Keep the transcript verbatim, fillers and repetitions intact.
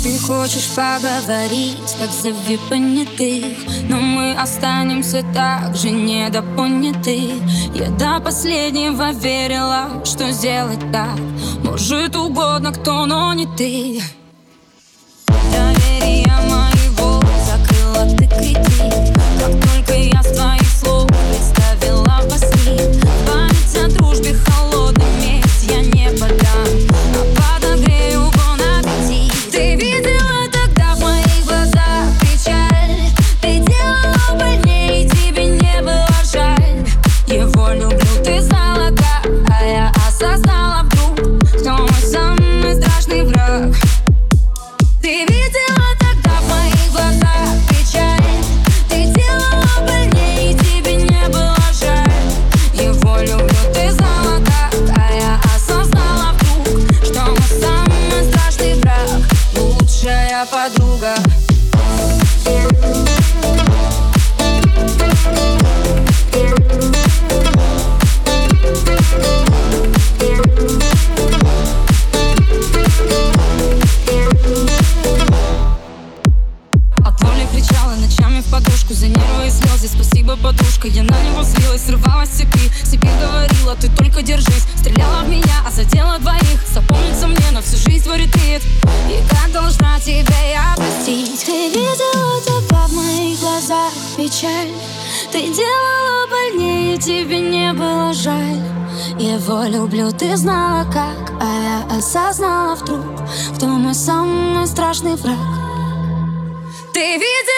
Ты хочешь поговорить, так зови понятых, но мы останемся так же недопоняты. Я до последнего верила, что сделать так может угодно кто, но не ты. Доверие моего закрыла ты кредит, как только я с твоих слов представила во сне. Память о дружбе холодной месть я не подам, а подогрею вон аппетит. Ты видела тогда в моих глазах печаль, ты делала больнее, тебе не было жаль. Его люблю, ты знала как, а я осознала вдруг, кто мой самый страшный враг. Ты видела тогда в моих глазах печаль, ты делала больнее, тебе не было жаль. Его люблю, ты знала как, а я осознала вдруг, что мой самый страшный враг, лучшая подруга. Кричала ночами в подушку за нервы и слезы. Спасибо, подушка, я на него злилась, срывалась с цепи. Себе говорила, ты только держись. Стреляла в меня, а задела двоих. Запомнится мне на всю жизнь твой ретрит. И как должна тебя я простить? Ты видела тогда в моих глазах печаль, ты делала больнее, тебе не было жаль. Его люблю, ты знала как, а я осознала вдруг, кто мой самый страшный враг. Ты видела